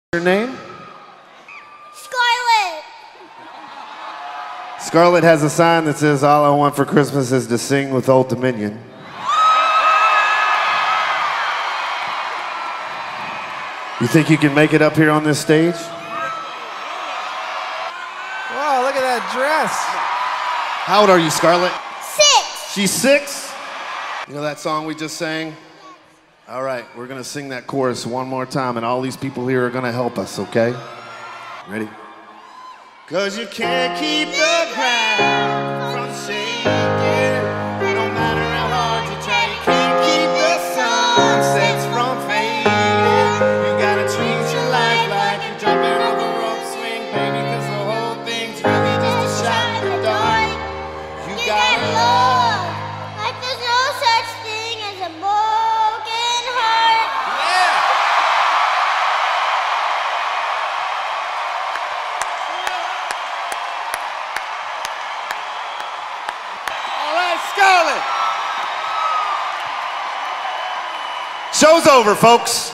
Your name? Scarlet. Scarlett has a sign that says, "All I want for Christmas is to sing with Old Dominion." You think you can make it up here on this stage? Wow, look at that dress. How old are you, Scarlett? 6. She's 6? You know that song we just sang? All right, we're gonna sing that chorus one more time, and all these people here are gonna help us, okay? Ready? 'Cause you can't keep the ground from shaking, no matter how hard you try. You can't keep the sunsets from fading. You gotta treat your life like you're jumping on the rope swing, baby, 'cause the whole thing's really just a shot in the dark. You gotta love. Like there's no such thing as a broken heart. All right, Scarlett. Show's over, folks.